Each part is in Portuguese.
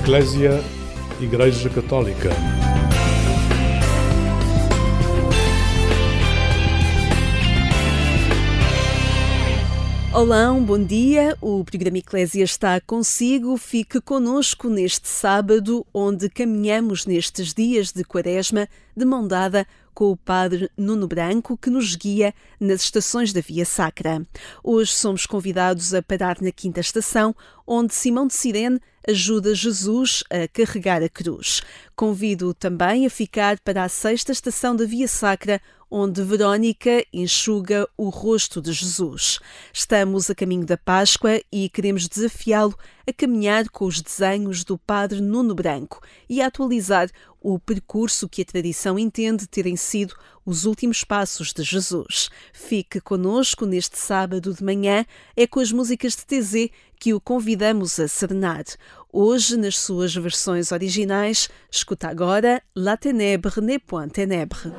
Eclésia, Igreja Católica. Olá, bom dia. O programa Eclésia está consigo. Fique conosco neste sábado, onde caminhamos nestes dias de Quaresma de mão dada com o Padre Nuno Branco, que nos guia nas estações da Via Sacra. Hoje somos convidados a parar na quinta estação, onde Simão de Cirene ajuda Jesus a carregar a cruz. Convido também a ficar para a sexta estação da Via Sacra, onde Verónica enxuga o rosto de Jesus. Estamos a caminho da Páscoa e queremos desafiá-lo a caminhar com os desenhos do Padre Nuno Branco e a atualizar o percurso que a tradição entende terem sido os últimos passos de Jesus. Fique conosco neste sábado de manhã, é com as músicas de TZ que o convidamos a serenar. Hoje, nas suas versões originais, escuta agora La Ténèbre n'est point ténèbre.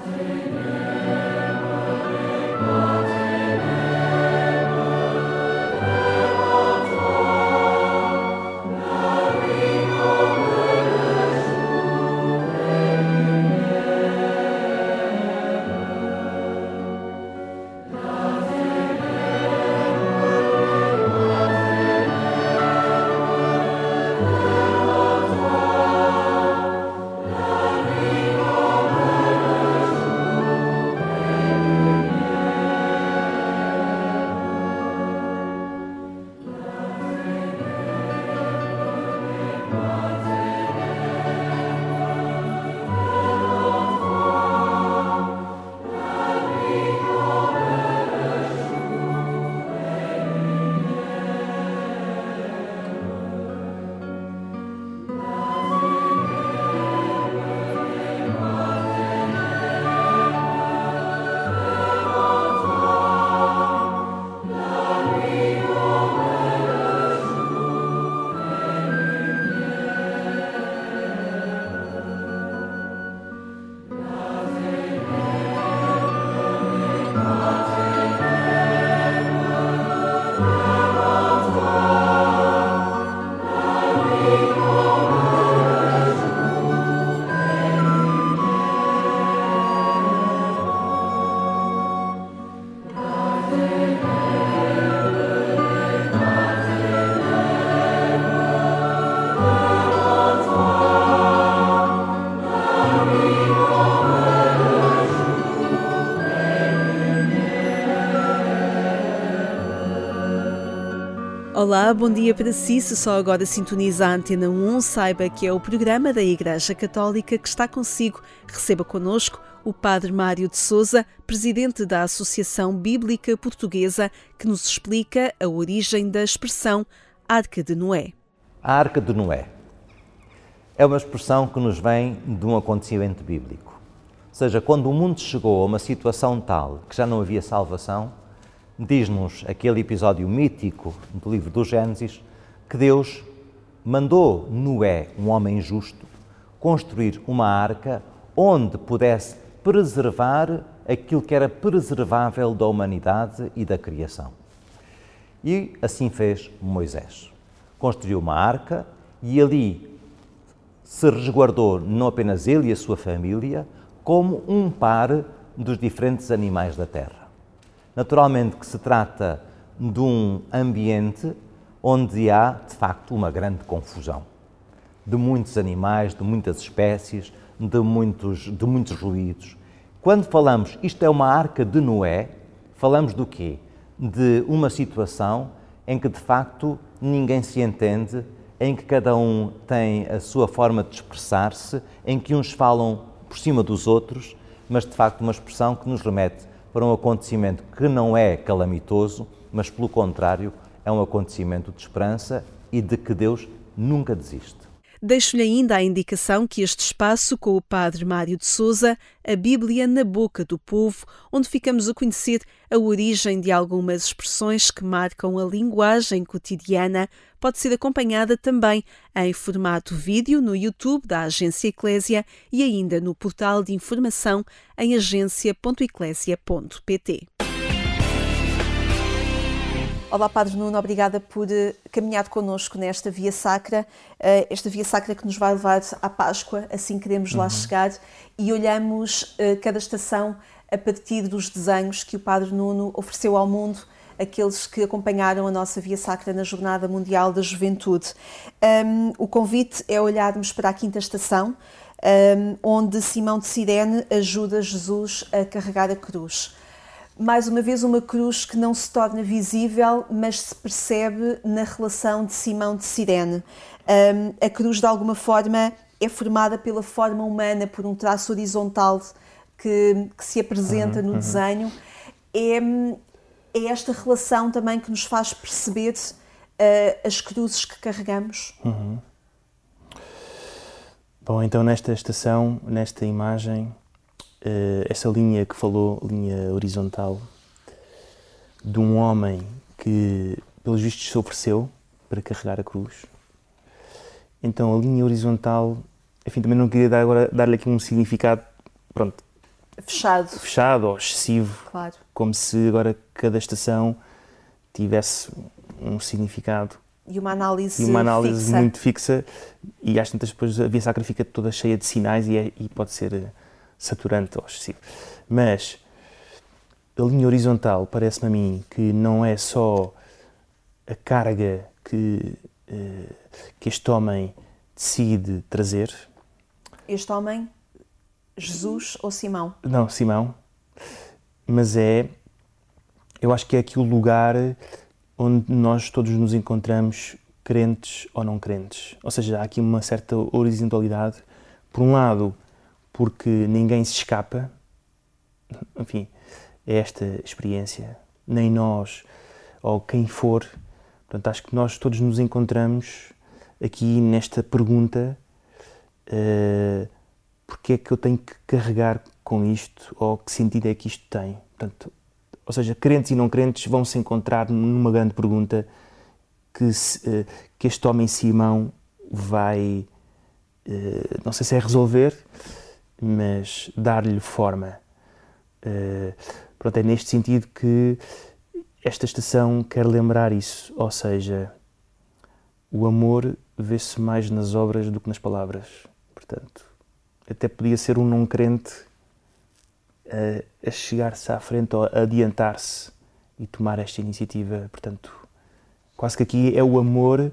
Olá, bom dia para si. Se só agora sintoniza a Antena 1, saiba que é o programa da Igreja Católica que está consigo. Receba connosco o Padre Mário de Sousa, presidente da Associação Bíblica Portuguesa, que nos explica a origem da expressão Arca de Noé. A Arca de Noé é uma expressão que nos vem de um acontecimento bíblico. Ou seja, quando o mundo chegou a uma situação tal que já não havia salvação, diz-nos aquele episódio mítico do livro do Gênesis que Deus mandou Noé, um homem justo, construir uma arca onde pudesse preservar aquilo que era preservável da humanidade e da criação. E assim fez Moisés. Construiu uma arca e ali se resguardou não apenas ele e a sua família, como um par dos diferentes animais da terra. Naturalmente que se trata de um ambiente onde há, de facto, uma grande confusão. De muitos animais, de muitas espécies, de muitos ruídos. Quando falamos, isto é uma arca de Noé, falamos do quê? De uma situação em que, de facto, ninguém se entende, em que cada um tem a sua forma de expressar-se, em que uns falam por cima dos outros, mas, de facto, uma expressão que nos remete para um acontecimento que não é calamitoso, mas, pelo contrário, é um acontecimento de esperança e de que Deus nunca desiste. Deixo-lhe ainda a indicação que este espaço com o Padre Mário de Sousa, a Bíblia na boca do povo, onde ficamos a conhecer a origem de algumas expressões que marcam a linguagem cotidiana, pode ser acompanhada também em formato vídeo no YouTube da Agência Eclésia e ainda no portal de informação em agência.eclésia.pt. Olá, Padre Nuno, obrigada por caminhar connosco nesta Via Sacra, esta Via Sacra que nos vai levar à Páscoa, assim queremos lá chegar, e olhamos cada estação a partir dos desenhos que o Padre Nuno ofereceu ao mundo, aqueles que acompanharam a nossa Via Sacra na Jornada Mundial da Juventude. O convite é olharmos para a quinta estação, onde Simão de Cirene ajuda Jesus a carregar a cruz. Mais uma vez, uma cruz que não se torna visível, mas se percebe na relação de Simão de Cirene. A cruz, de alguma forma, é formada pela forma humana, por um traço horizontal que se apresenta no desenho. É esta relação também que nos faz perceber as cruzes que carregamos. Bom, então nesta estação, nesta imagem, essa linha que falou, linha horizontal, de um homem que, pelos vistos, se ofereceu para carregar a cruz. Então a linha horizontal, enfim, também não queria dar-lhe aqui um significado, pronto, fechado ou excessivo, claro. Como se agora cada estação tivesse um significado. E uma análise fixa. Muito fixa, e às tantas depois a Via Sacra fica toda cheia de sinais e pode ser saturante ou excessivo. Mas a linha horizontal parece-me a mim que não é só a carga que este homem decide trazer. Este homem, Jesus ou Simão? Não, Simão. Mas eu acho que é aqui o lugar onde nós todos nos encontramos, crentes ou não crentes. Ou seja, há aqui uma certa horizontalidade. Por um lado, porque ninguém se escapa, enfim, é esta experiência, nem nós ou quem for. Portanto, acho que nós todos nos encontramos aqui nesta pergunta: porque é que eu tenho que carregar com isto, ou que sentido é que isto tem? Portanto, ou seja, crentes e não crentes vão se encontrar numa grande pergunta que este homem Simão vai, não sei se é resolver, mas dar-lhe forma. Pronto, é neste sentido que esta estação quer lembrar isso, ou seja, o amor vê-se mais nas obras do que nas palavras. Portanto, até podia ser um não crente a chegar-se à frente ou a adiantar-se e tomar esta iniciativa. Portanto, quase que aqui é o amor,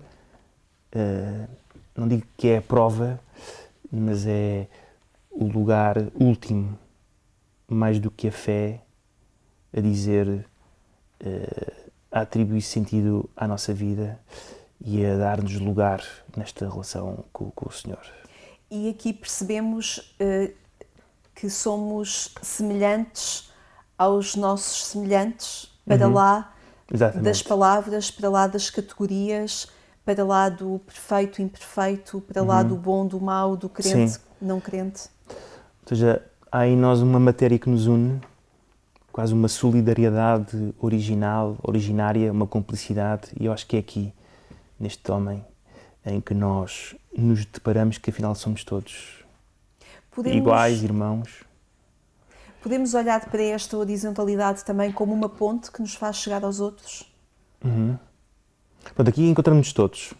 não digo que é a prova, mas é o lugar último, mais do que a fé, a dizer, a atribuir sentido à nossa vida e a dar-nos lugar nesta relação com o Senhor. E aqui percebemos que somos semelhantes aos nossos semelhantes, para lá Exatamente. das palavras, para lá das categorias, para lá do perfeito, imperfeito, para lá do bom, do mau, do crente, não crente. Ou seja, há em nós uma matéria que nos une, quase uma solidariedade originária, uma cumplicidade, e eu acho que é aqui, neste homem, em que nós nos deparamos que afinal somos todos iguais, irmãos. Podemos olhar para esta horizontalidade também como uma ponte que nos faz chegar aos outros? Pronto, aqui encontramos-nos todos,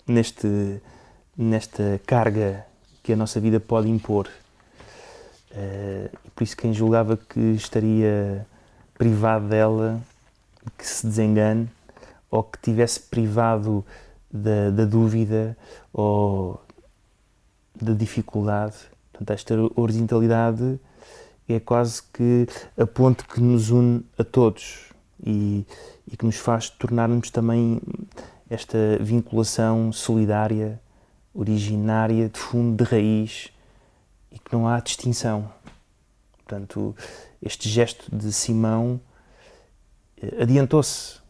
nesta carga que a nossa vida pode impor. Por isso quem julgava que estaria privado dela, que se desengane, ou que tivesse privado da dúvida ou da dificuldade. Portanto, esta horizontalidade é quase que a ponte que nos une a todos e que nos faz tornarmos também esta vinculação solidária, originária, de fundo, de raiz, e que não há distinção. Portanto, este gesto de Simão adiantou-se.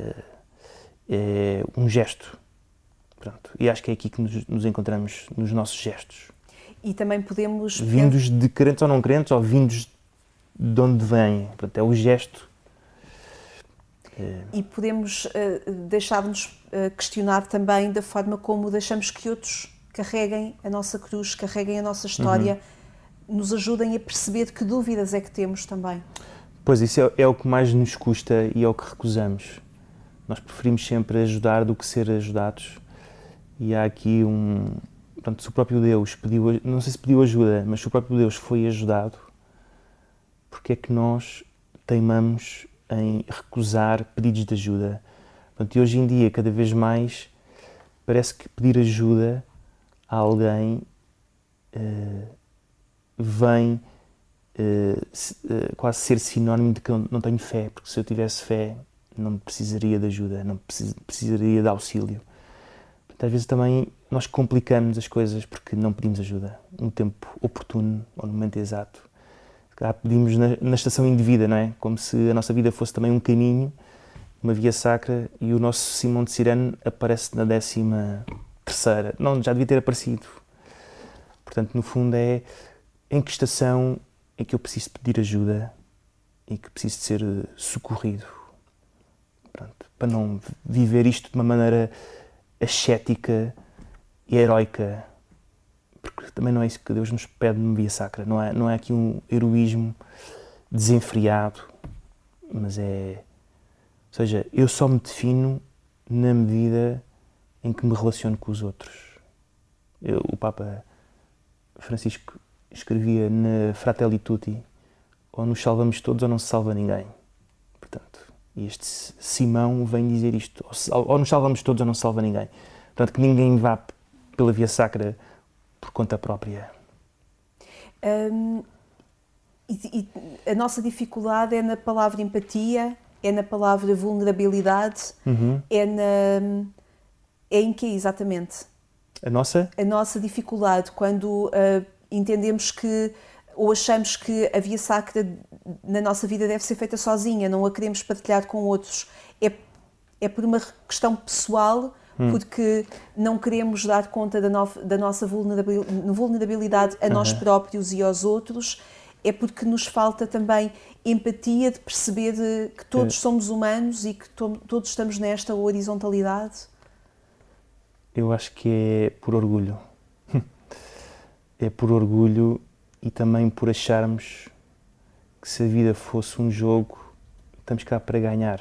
É um gesto. Pronto. E acho que é aqui que nos encontramos nos nossos gestos. E também podemos... Vindos de crentes ou não crentes, ou vindos de onde vêm. Portanto, é o gesto. E podemos deixar-nos questionar também da forma como deixamos que outros carreguem a nossa cruz, carreguem a nossa história, nos ajudem a perceber que dúvidas é que temos também. Pois, isso é o que mais nos custa e é o que recusamos. Nós preferimos sempre ajudar do que ser ajudados. E há aqui portanto, se o próprio Deus pediu, não sei se pediu ajuda, mas se o próprio Deus foi ajudado, porque é que nós teimamos em recusar pedidos de ajuda? Portanto, e hoje em dia, cada vez mais, parece que pedir ajuda a alguém vem quase ser sinónimo de que eu não tenho fé, porque se eu tivesse fé não precisaria de ajuda, não precisaria de auxílio. Portanto, às vezes também nós complicamos as coisas porque não pedimos ajuda no tempo oportuno ou no momento exato. Pedimos na estação indevida, não é? Como se a nossa vida fosse também um caminho, uma via sacra, e o nosso Simão de Cirene aparece na 13ª. Não, já devia ter aparecido. Portanto, no fundo é em que estação é que eu preciso pedir ajuda e que preciso de ser socorrido. Pronto, para não viver isto de uma maneira ascética e heroica, porque também não é isso que Deus nos pede numa via sacra. Não é aqui um heroísmo desenfreado, mas ou seja, eu só me defino na medida em que me relaciono com os outros. O Papa Francisco escrevia na Fratelli Tutti: ou nos salvamos todos ou não se salva ninguém. Portanto, este Simão vem dizer isto: ou nos salvamos todos ou não se salva ninguém. Portanto, que ninguém vá pela via sacra por conta própria. E a nossa dificuldade é na palavra empatia, é na palavra vulnerabilidade, é em que exatamente? A nossa dificuldade, quando entendemos que, ou achamos que a via sacra na nossa vida deve ser feita sozinha, não a queremos partilhar com outros, é por uma questão pessoal, porque não queremos dar conta da nossa vulnerabilidade a nós próprios e aos outros, é porque nos falta também empatia de perceber que todos somos humanos e que todos estamos nesta horizontalidade? Eu acho que é por orgulho. É por orgulho e também por acharmos que se a vida fosse um jogo, estamos cá para ganhar.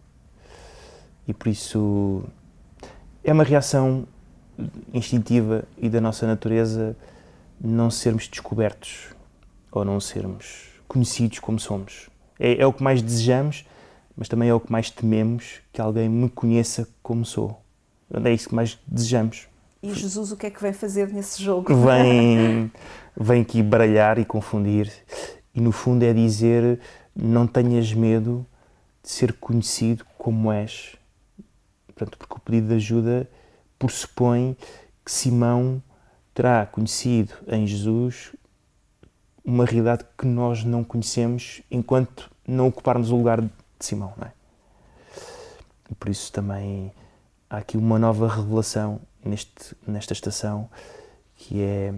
E por isso é uma reação instintiva e da nossa natureza não sermos descobertos ou não sermos conhecidos como somos. É o que mais desejamos, mas também é o que mais tememos, que alguém me conheça como sou. É isso que mais desejamos. E Jesus o que é que vem fazer nesse jogo? Vem aqui baralhar e confundir. E no fundo é dizer: não tenhas medo de ser conhecido como és. Portanto, porque o pedido de ajuda pressupõe que Simão terá conhecido em Jesus uma realidade que nós não conhecemos enquanto não ocuparmos o lugar de Simão, não é? E por isso também há aqui uma nova revelação nesta estação, que é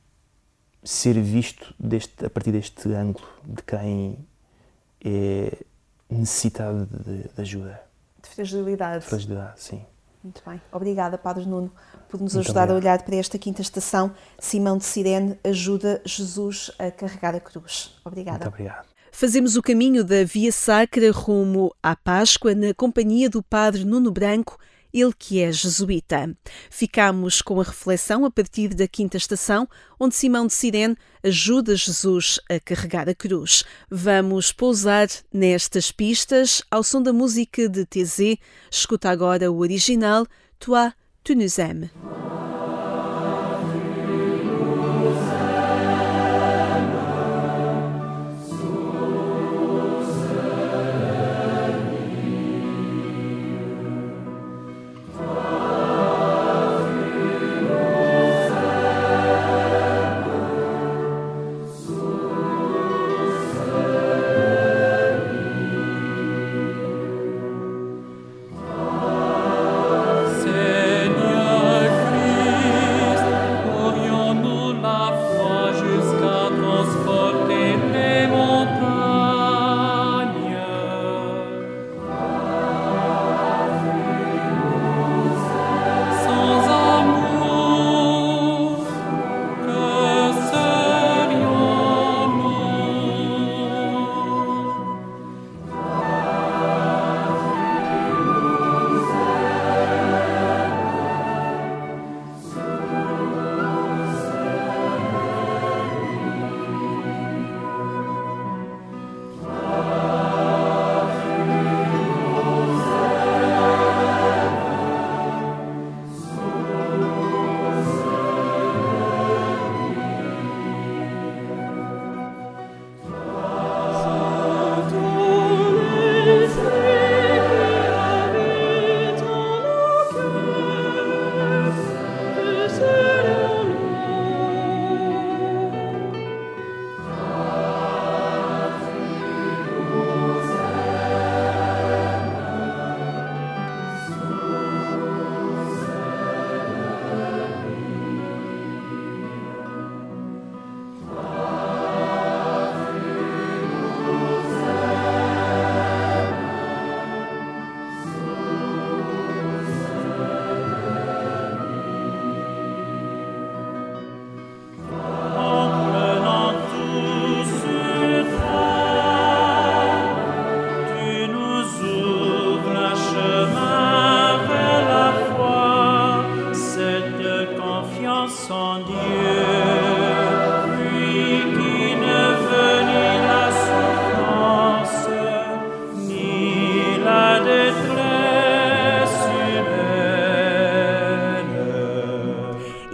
ser visto a partir deste ângulo de quem é necessitado de ajuda. De fragilidade. De fragilidade, sim. Muito bem. Obrigada, Padre Nuno, por nos ajudar a olhar para esta quinta estação. Simão de Cirene ajuda Jesus a carregar a cruz. Obrigada. Muito obrigado. Fazemos o caminho da Via Sacra rumo à Páscoa na companhia do Padre Nuno Branco, ele que é jesuíta. Ficamos com a reflexão a partir da quinta estação, onde Simão de Cirene ajuda Jesus a carregar a cruz. Vamos pousar nestas pistas ao som da música de Thésée. Escuta agora o original Toi, tu nous aimes. Seigneur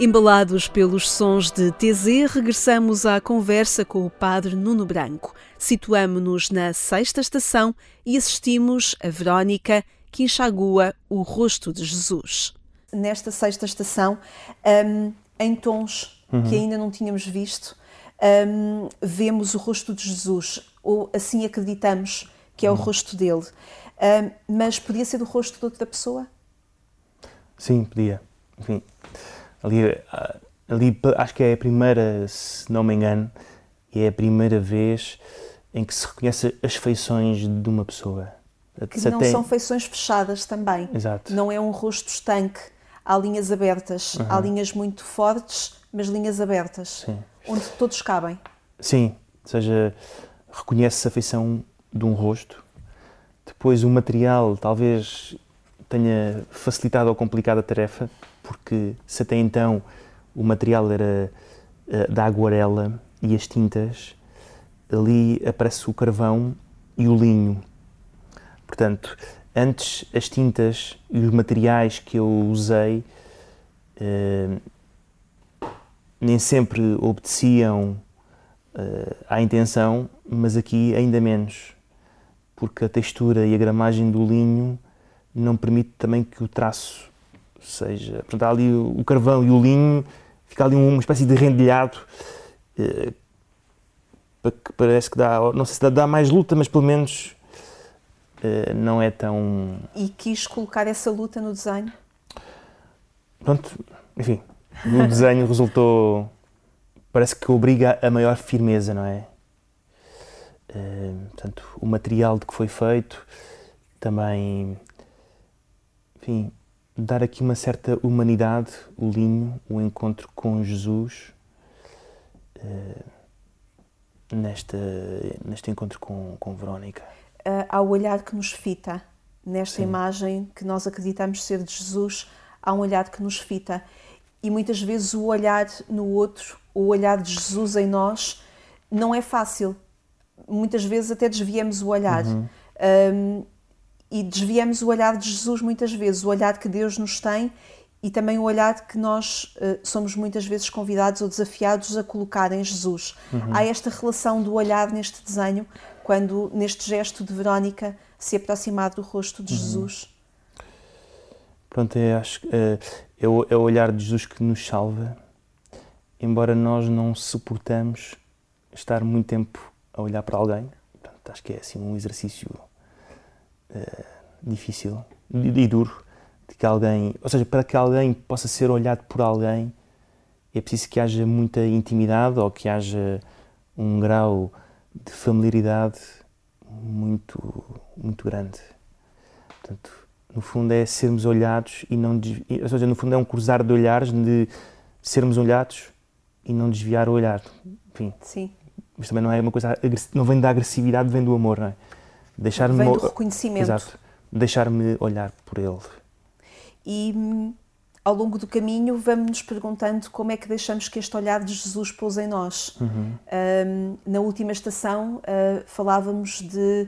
Embalados pelos sons de TZ, regressamos à conversa com o Padre Nuno Branco. Situamo-nos na 6ª estação e assistimos a Verónica, que enxagua o rosto de Jesus. Nesta 6ª estação, em tons que ainda não tínhamos visto, vemos o rosto de Jesus, ou assim acreditamos que é o rosto dele. Mas podia ser o rosto de outra pessoa? Sim, podia. Enfim, ali acho que é a primeira, se não me engano, é a primeira vez em que se reconhece as feições de uma pessoa. Que não são feições fechadas também. Exato. Não é um rosto estanque. Há linhas abertas. Há linhas muito fortes, mas linhas abertas. Sim. Onde todos cabem. Sim, ou seja, reconhece-se a feição de um rosto. Depois o material talvez tenha facilitado ou complicado a tarefa, porque se até então o material era da aguarela e as tintas, ali aparece o carvão e o linho. Portanto, antes as tintas e os materiais que eu usei nem sempre obedeciam à intenção, mas aqui ainda menos, porque a textura e a gramagem do linho não permite também que o traço seja... Portanto, há ali o carvão e o linho, fica ali uma espécie de rendilhado que parece que dá... Não sei se dá mais luta, mas pelo menos não é tão... E quis colocar essa luta no desenho? Pronto, enfim, no desenho resultou... Parece que obriga a maior firmeza, não é? Portanto, o material de que foi feito também... Enfim, dar aqui uma certa humanidade, o linho, o encontro com Jesus, neste encontro com Verónica. Há o olhar que nos fita. Nesta imagem que nós acreditamos ser de Jesus, há um olhar que nos fita. E muitas vezes o olhar no outro, o olhar de Jesus em nós, não é fácil. Muitas vezes até desviamos o olhar. E desviamos o olhar de Jesus muitas vezes, o olhar que Deus nos tem e também o olhar que nós somos muitas vezes convidados ou desafiados a colocar em Jesus. Há esta relação do olhar neste desenho, quando neste gesto de Verónica se aproximar do rosto de Jesus. Pronto, acho que é o olhar de Jesus que nos salva, embora nós não suportamos estar muito tempo a olhar para alguém. Portanto, acho que é assim um exercício difícil e duro, de que alguém, ou seja, para que alguém possa ser olhado por alguém é preciso que haja muita intimidade ou que haja um grau de familiaridade muito, muito grande. Portanto, no fundo é sermos olhados e não ou seja, no fundo é um cruzar de olhares, de sermos olhados e não desviar o olhar. Enfim. Sim. Mas também não é uma coisa, não vem da agressividade, vem do amor, não é? Vem do reconhecimento. Exato. Deixar-me olhar por ele. E ao longo do caminho vamos nos perguntando como é que deixamos que este olhar de Jesus pouse em nós. Na última estação falávamos de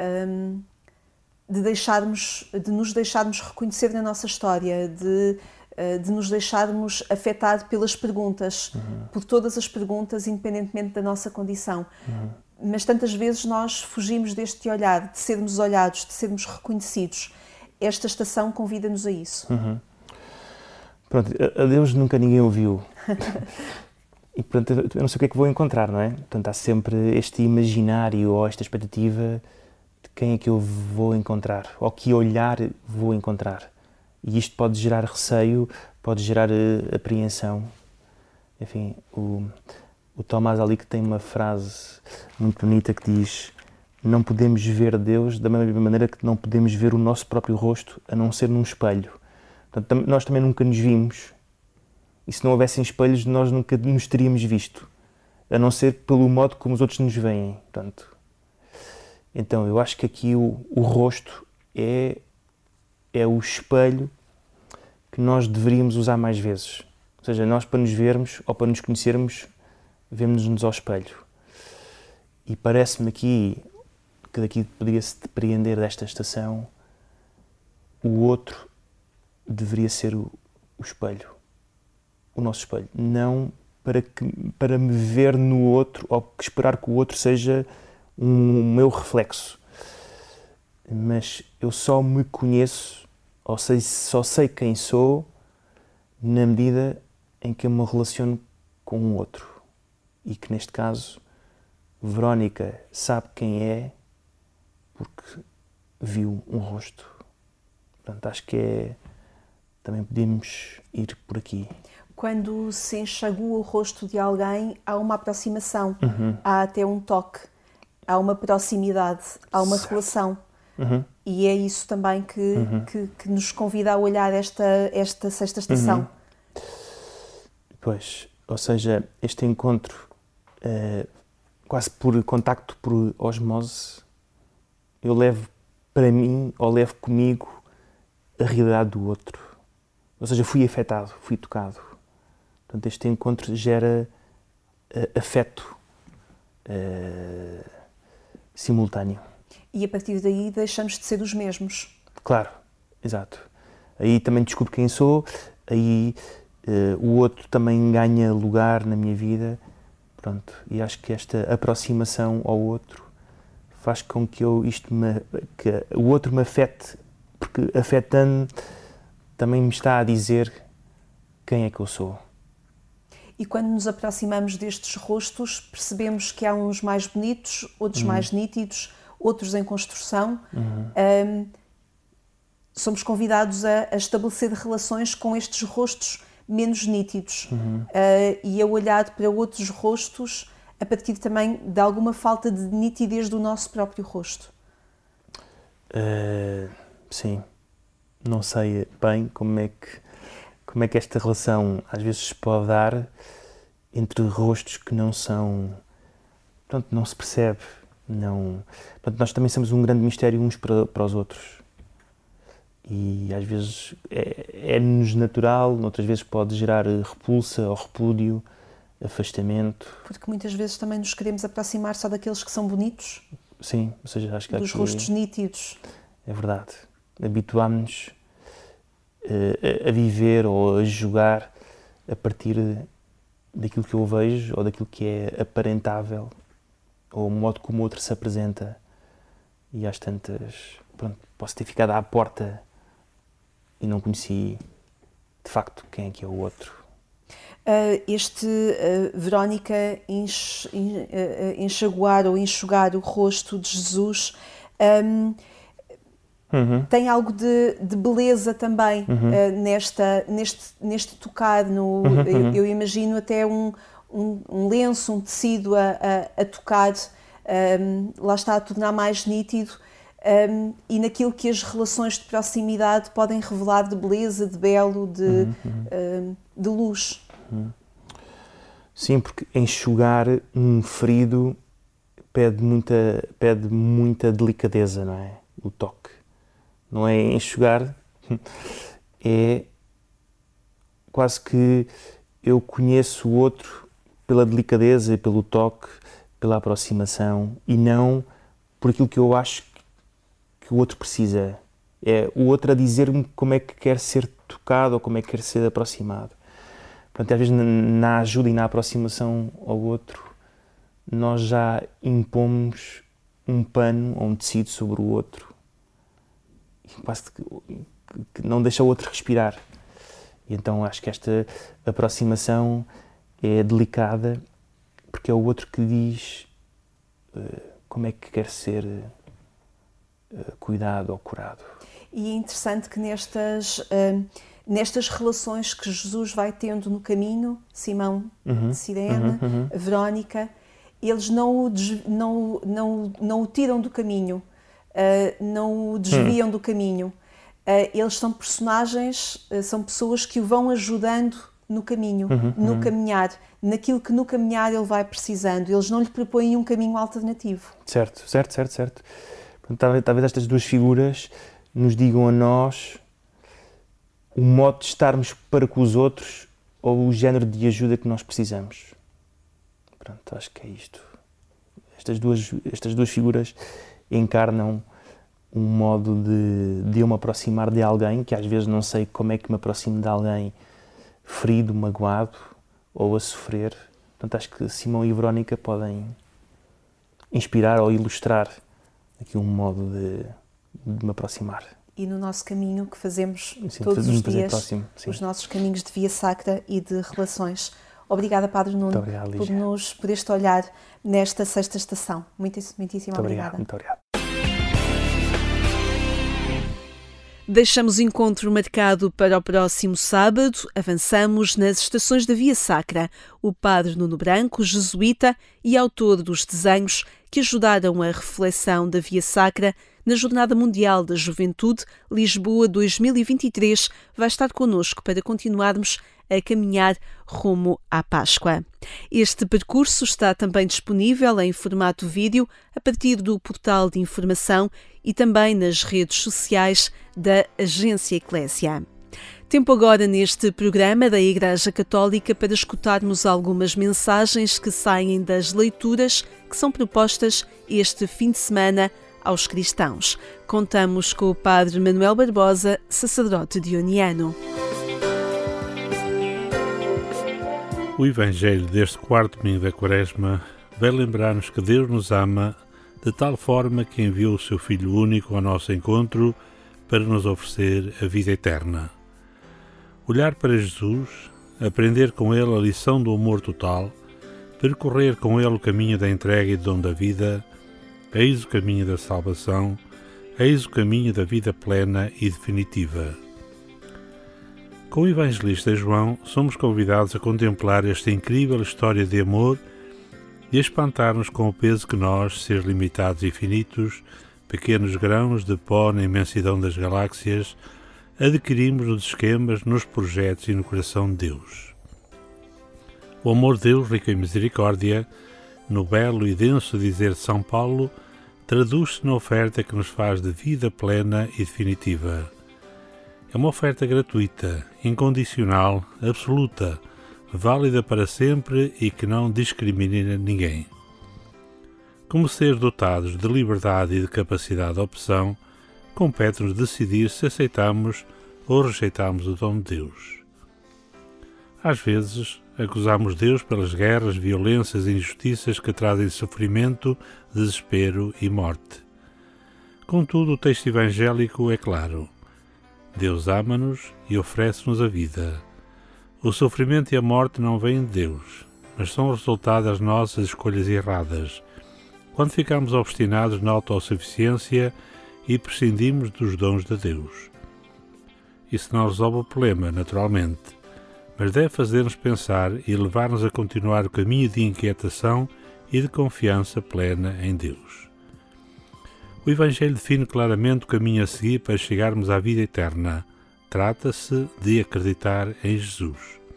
nos deixarmos reconhecer na nossa história, de nos deixarmos afetar pelas perguntas, por todas as perguntas, independentemente da nossa condição. Mas tantas vezes nós fugimos deste olhar, de sermos olhados, de sermos reconhecidos. Esta estação convida-nos a isso. Pronto, a Deus nunca ninguém ouviu. E pronto, eu não sei o que é que vou encontrar, não é? Portanto, há sempre este imaginário ou esta expectativa de quem é que eu vou encontrar, ou que olhar vou encontrar. E isto pode gerar receio, pode gerar apreensão. Enfim, o Tomás Ali que tem uma frase muito bonita que diz: não podemos ver Deus da mesma maneira que não podemos ver o nosso próprio rosto, a não ser num espelho. Portanto, nós também nunca nos vimos, e se não houvessem espelhos nós nunca nos teríamos visto, a não ser pelo modo como os outros nos veem. Portanto, então eu acho que aqui o rosto é o espelho que nós deveríamos usar mais vezes. Ou seja, nós para nos vermos ou para nos conhecermos, vemos-nos ao espelho. E parece-me aqui que daqui poderia-se depreender desta estação, o outro deveria ser o espelho. o nosso espelho, não para me ver no outro ou que esperar que o outro seja um meu reflexo. Mas eu só me conheço, ou só sei quem sou, na medida em que eu me relaciono com o outro. E que, neste caso, Verónica sabe quem é porque viu um rosto. Portanto, acho que também podemos ir por aqui. Quando se enxagua o rosto de alguém, há uma aproximação, há até um toque, há uma proximidade, há uma relação. E é isso também que nos convida a olhar esta sexta estação. Pois, ou seja, este encontro, quase por contacto, por osmose, eu levo para mim, ou levo comigo, a realidade do outro. Ou seja, fui afetado, fui tocado. Portanto, este encontro gera afeto simultâneo. E a partir daí deixamos de ser os mesmos. Claro, exato. Aí também descubro quem sou, aí o outro também ganha lugar na minha vida. Pronto, e acho que esta aproximação ao outro faz com que que o outro me afete, porque afetando também me está a dizer quem é que eu sou. E quando nos aproximamos destes rostos, percebemos que há uns mais bonitos, outros mais nítidos, outros em construção. Somos convidados a estabelecer relações com estes rostos menos nítidos e a olhar para outros rostos a partir também de alguma falta de nitidez do nosso próprio rosto. Sim, não sei bem como é que esta relação às vezes se pode dar entre rostos que não são, pronto, não se percebe, não, pronto, nós também somos um grande mistério uns para os outros e às vezes é-nos natural, outras vezes pode gerar repulsa ou repúdio, afastamento. Porque muitas vezes também nos queremos aproximar só daqueles que são bonitos. Sim, ou seja, acho que dos rostos nítidos. É verdade. Habituámos-nos a viver ou a julgar a partir daquilo que eu vejo ou daquilo que é aparentável ou o modo como o outro se apresenta. E às tantas, pronto, posso ter ficado à porta e não conheci de facto quem é que é o outro. Verónica enxaguar ou enxugar o rosto de Jesus tem algo de beleza também neste tocar. Eu imagino até um lenço, um tecido a tocar, lá está, a tornar mais nítido e naquilo que as relações de proximidade podem revelar de beleza, de belo, de luz. Sim, porque enxugar um ferido pede muita delicadeza, não é? O toque. Não é enxugar, é quase que eu conheço o outro pela delicadeza, pelo toque, pela aproximação e não por aquilo que eu acho que o outro precisa. É o outro a dizer-me como é que quer ser tocado ou como é que quer ser aproximado. Portanto, às vezes na ajuda e na aproximação ao outro, nós já impomos um pano ou um tecido sobre o outro e quase que não deixa o outro respirar. E então acho que esta aproximação é delicada porque é o outro que diz como é que quer ser cuidado ou curado. E é interessante que nestas relações que Jesus vai tendo no caminho, Simão de Cirene, Verónica, eles não o tiram do caminho, não o desviam do caminho. Eles são personagens, são pessoas que o vão ajudando no caminho, no caminhar, naquilo que no caminhar ele vai precisando. Eles não lhe propõem um caminho alternativo. Certo. Portanto, talvez estas duas figuras nos digam a nós o modo de estarmos para com os outros ou o género de ajuda que nós precisamos. Pronto, acho que é isto. Estas duas figuras encarnam um modo de eu me aproximar de alguém, que às vezes não sei como é que me aproximo de alguém ferido, magoado ou a sofrer. Portanto, acho que Simão e Verónica podem inspirar ou ilustrar aqui um modo de me aproximar. E no nosso caminho que fazemos Sim, todos os dias, próximo, os nossos caminhos de via sacra e de relações. Obrigada, Padre Nuno, obrigado, por este olhar nesta sexta estação. Muitíssimo obrigada. Muito obrigado. Deixamos o encontro marcado para o próximo sábado. Avançamos nas estações da Via Sacra. O Padre Nuno Branco, jesuíta e autor dos desenhos que ajudaram a reflexão da Via Sacra na Jornada Mundial da Juventude Lisboa 2023, vai estar connosco para continuarmos a caminhar rumo à Páscoa. Este percurso está também disponível em formato vídeo a partir do portal de informação e também nas redes sociais da Agência Eclésia. Tempo agora neste programa da Igreja Católica para escutarmos algumas mensagens que saem das leituras que são propostas este fim de semana aos cristãos. Contamos com o Padre Manuel Barbosa, sacerdote dioniano. O Evangelho deste quarto domingo da Quaresma vai lembrar-nos que Deus nos ama de tal forma que enviou o seu Filho único ao nosso encontro para nos oferecer a vida eterna. Olhar para Jesus, aprender com Ele a lição do amor total, percorrer com Ele o caminho da entrega e do dom da vida, eis o caminho da salvação, eis o caminho da vida plena e definitiva. Com o evangelista João, somos convidados a contemplar esta incrível história de amor e a espantar-nos com o peso que nós, seres limitados e finitos, pequenos grãos de pó na imensidão das galáxias, adquirimos nos esquemas, nos projetos e no coração de Deus. O amor de Deus, rico em misericórdia, no belo e denso dizer de São Paulo, traduz-se na oferta que nos faz de vida plena e definitiva. É uma oferta gratuita, incondicional, absoluta, válida para sempre e que não discrimina ninguém. Como seres dotados de liberdade e de capacidade de opção, compete-nos decidir se aceitamos ou rejeitamos o dom de Deus. Às vezes, acusamos Deus pelas guerras, violências e injustiças que trazem sofrimento, desespero e morte. Contudo, o texto evangélico é claro. Deus ama-nos e oferece-nos a vida. O sofrimento e a morte não vêm de Deus, mas são o resultado das nossas escolhas erradas, quando ficamos obstinados na autossuficiência e prescindimos dos dons de Deus. Isso não resolve o problema, naturalmente, mas deve fazer-nos pensar e levar-nos a continuar o caminho de inquietação e de confiança plena em Deus. O Evangelho define claramente o caminho a seguir para chegarmos à vida eterna. Trata-se de acreditar em Jesus.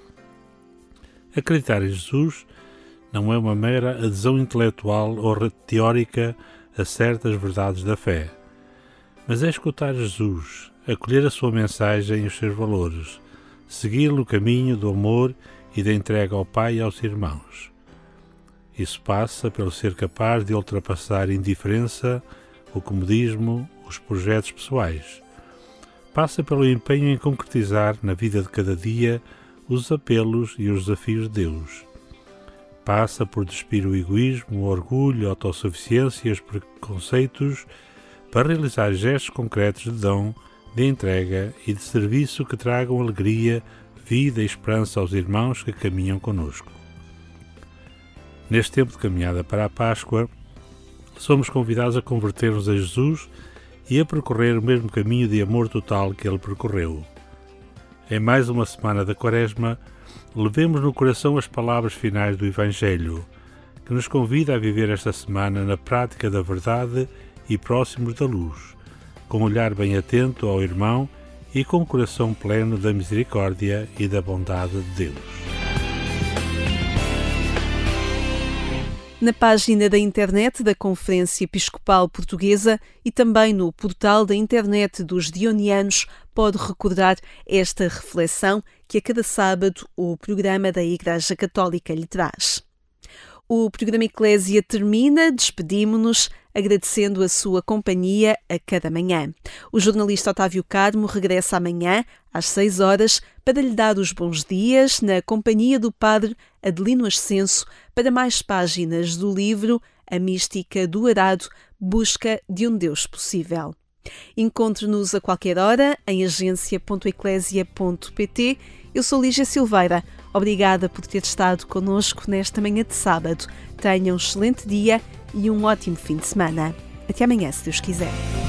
Acreditar em Jesus não é uma mera adesão intelectual ou teórica a certas verdades da fé, mas é escutar Jesus, acolher a sua mensagem e os seus valores, seguir no caminho do amor e da entrega ao Pai e aos irmãos. Isso passa pelo ser capaz de ultrapassar a indiferença, o comodismo, os projetos pessoais. Passa pelo empenho em concretizar na vida de cada dia os apelos e os desafios de Deus. Passa por despir o egoísmo, o orgulho, a autossuficiência e os preconceitos para realizar gestos concretos de dom, de entrega e de serviço que tragam alegria, vida e esperança aos irmãos que caminham conosco. Neste tempo de caminhada para a Páscoa, somos convidados a converter-nos a Jesus e a percorrer o mesmo caminho de amor total que Ele percorreu. Em mais uma semana da Quaresma, levemos no coração as palavras finais do Evangelho, que nos convida a viver esta semana na prática da verdade e próximos da luz, com um olhar bem atento ao irmão e com o coração pleno da misericórdia e da bondade de Deus. Na página da internet da Conferência Episcopal Portuguesa e também no portal da internet dos Dionianos pode recordar esta reflexão que a cada sábado o programa da Igreja Católica lhe traz. O programa Eclésia termina, despedimos-nos, agradecendo a sua companhia a cada manhã. O jornalista Otávio Carmo regressa amanhã, às 6 horas, para lhe dar os bons dias, na companhia do padre Adelino Ascenso, para mais páginas do livro A Mística do Arado, Busca de um Deus Possível. Encontre-nos a qualquer hora em agência.eclésia.pt. Eu sou Lígia Silveira. Obrigada por ter estado connosco nesta manhã de sábado. Tenha um excelente dia e um ótimo fim de semana. Até amanhã, se Deus quiser.